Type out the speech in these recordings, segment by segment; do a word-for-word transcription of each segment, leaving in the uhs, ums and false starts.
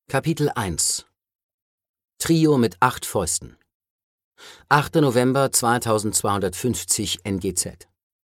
Kapitel eins Trio mit acht Fäusten achter November zweitausendzweihundertfünfzig N G Z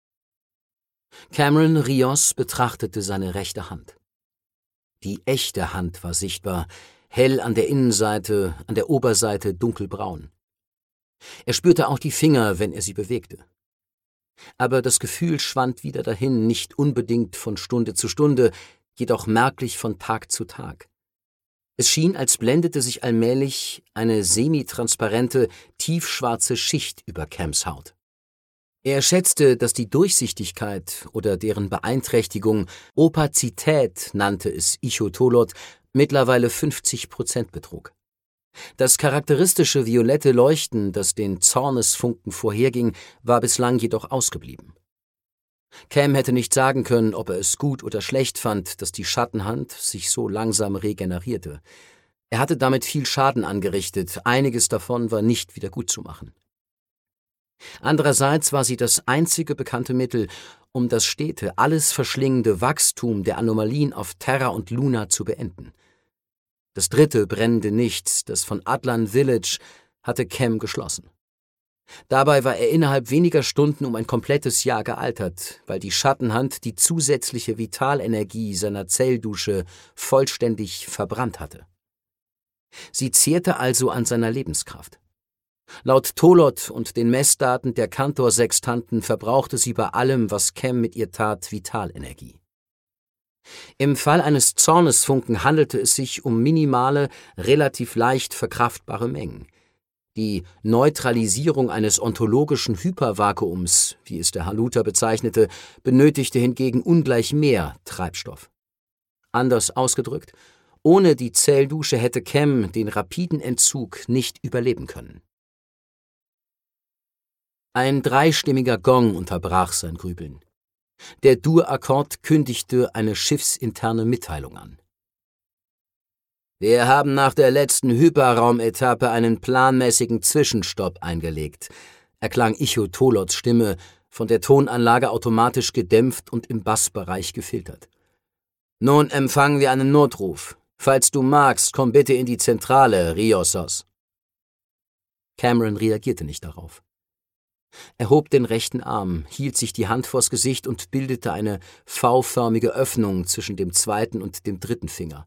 Cameron Rios betrachtete seine rechte Hand. Die echte Hand war sichtbar, hell an der Innenseite, an der Oberseite dunkelbraun. Er spürte auch die Finger, wenn er sie bewegte. Aber das Gefühl schwand wieder dahin, nicht unbedingt von Stunde zu Stunde, jedoch merklich von Tag zu Tag. Es schien, als blendete sich allmählich eine semitransparente, tiefschwarze Schicht über Cams Haut. Er schätzte, dass die Durchsichtigkeit oder deren Beeinträchtigung, Opazität nannte es Ichotolot, mittlerweile fünfzig Prozent betrug. Das charakteristische violette Leuchten, das den Zornesfunken vorherging, war bislang jedoch ausgeblieben. Cam hätte nicht sagen können, ob er es gut oder schlecht fand, dass die Schattenhand sich so langsam regenerierte. Er hatte damit viel Schaden angerichtet, einiges davon war nicht wieder gut zu machen. Andererseits war sie das einzige bekannte Mittel, um das stete, alles verschlingende Wachstum der Anomalien auf Terra und Luna zu beenden. Das dritte brennende Nichts, das von Atlan Village, hatte Cam geschlossen. Dabei war er innerhalb weniger Stunden um ein komplettes Jahr gealtert, weil die Schattenhand die zusätzliche Vitalenergie seiner Zelldusche vollständig verbrannt hatte. Sie zehrte also an seiner Lebenskraft. Laut Tolot und den Messdaten der Kantor-Sextanten verbrauchte sie bei allem, was Cam mit ihr tat, Vitalenergie. Im Fall eines Zornesfunken handelte es sich um minimale, relativ leicht verkraftbare Mengen. Die Neutralisierung eines ontologischen Hypervakuums, wie es der Haluter bezeichnete, benötigte hingegen ungleich mehr Treibstoff. Anders ausgedrückt, ohne die Zelldusche hätte Cam den rapiden Entzug nicht überleben können. Ein dreistimmiger Gong unterbrach sein Grübeln. Der Dur-Akkord kündigte eine schiffsinterne Mitteilung an. Wir haben nach der letzten Hyperraumetappe einen planmäßigen Zwischenstopp eingelegt, erklang Ichotolots Stimme, von der Tonanlage automatisch gedämpft und im Bassbereich gefiltert. Nun empfangen wir einen Notruf. Falls du magst, komm bitte in die Zentrale, Riosos. Cameron reagierte nicht darauf. Er hob den rechten Arm, hielt sich die Hand vors Gesicht und bildete eine V-förmige Öffnung zwischen dem zweiten und dem dritten Finger.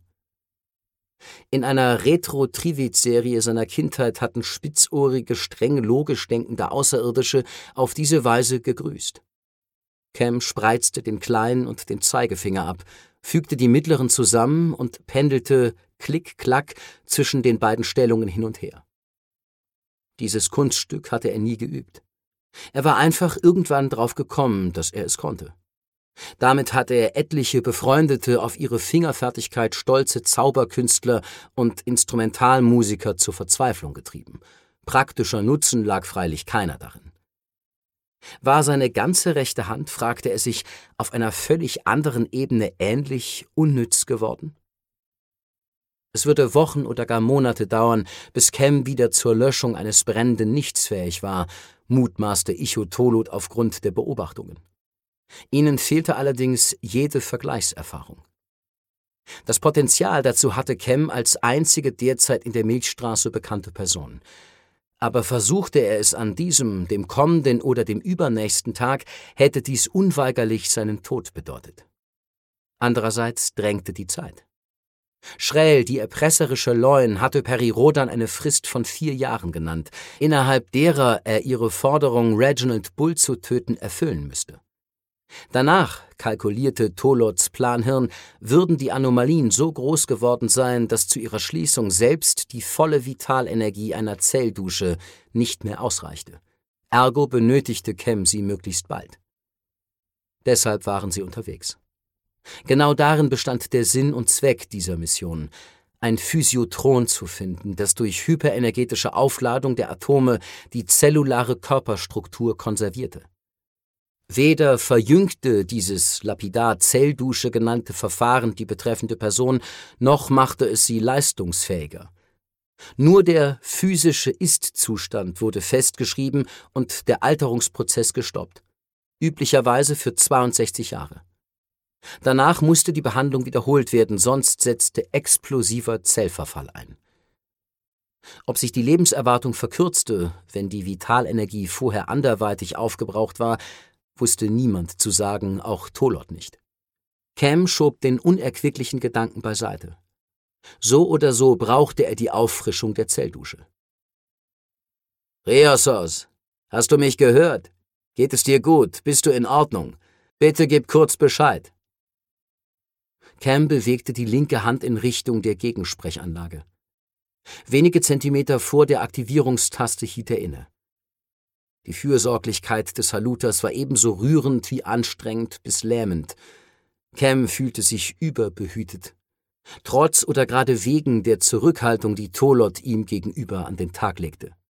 In einer Retro-Trivit-Serie seiner Kindheit hatten spitzohrige, streng logisch denkende Außerirdische auf diese Weise gegrüßt. Cam spreizte den kleinen und den Zeigefinger ab, fügte die mittleren zusammen und pendelte klick-klack zwischen den beiden Stellungen hin und her. Dieses Kunststück hatte er nie geübt. Er war einfach irgendwann drauf gekommen, dass er es konnte. Damit hatte er etliche befreundete, auf ihre Fingerfertigkeit stolze Zauberkünstler und Instrumentalmusiker zur Verzweiflung getrieben. Praktischer Nutzen lag freilich keiner darin. War seine ganze rechte Hand, fragte er sich, auf einer völlig anderen Ebene ähnlich unnütz geworden? Es würde Wochen oder gar Monate dauern, bis Cam wieder zur Löschung eines brennenden Nichts fähig war, mutmaßte Ichotolot aufgrund der Beobachtungen. Ihnen fehlte allerdings jede Vergleichserfahrung. Das Potenzial dazu hatte Cam als einzige derzeit in der Milchstraße bekannte Person. Aber versuchte er es an diesem, dem kommenden oder dem übernächsten Tag, hätte dies unweigerlich seinen Tod bedeutet. Andererseits drängte die Zeit. Schrell, die erpresserische Leuen, hatte Perirodan eine Frist von vier Jahren genannt, innerhalb derer er ihre Forderung, Reginald Bull zu töten, erfüllen müsste. Danach, kalkulierte Tolots Planhirn, würden die Anomalien so groß geworden sein, dass zu ihrer Schließung selbst die volle Vitalenergie einer Zelldusche nicht mehr ausreichte. Ergo benötigte Cam sie möglichst bald. Deshalb waren sie unterwegs. Genau darin bestand der Sinn und Zweck dieser Mission, ein Physiotron zu finden, das durch hyperenergetische Aufladung der Atome die zellulare Körperstruktur konservierte. Weder verjüngte dieses lapidar Zelldusche genannte Verfahren die betreffende Person, noch machte es sie leistungsfähiger. Nur der physische Ist-Zustand wurde festgeschrieben und der Alterungsprozess gestoppt, üblicherweise für zweiundsechzig Jahre. Danach musste die Behandlung wiederholt werden, sonst setzte explosiver Zellverfall ein. Ob sich die Lebenserwartung verkürzte, wenn die Vitalenergie vorher anderweitig aufgebraucht war, wusste niemand zu sagen, auch Tolot nicht. Cam schob den unerquicklichen Gedanken beiseite. So oder so brauchte er die Auffrischung der Zelldusche. »Rheosos, hast du mich gehört? Geht es dir gut? Bist du in Ordnung? Bitte gib kurz Bescheid.« Cam bewegte die linke Hand in Richtung der Gegensprechanlage. Wenige Zentimeter vor der Aktivierungstaste hielt er inne. Die Fürsorglichkeit des Haluters war ebenso rührend wie anstrengend bis lähmend. Cam fühlte sich überbehütet. Trotz oder gerade wegen der Zurückhaltung, die Tolot ihm gegenüber an den Tag legte.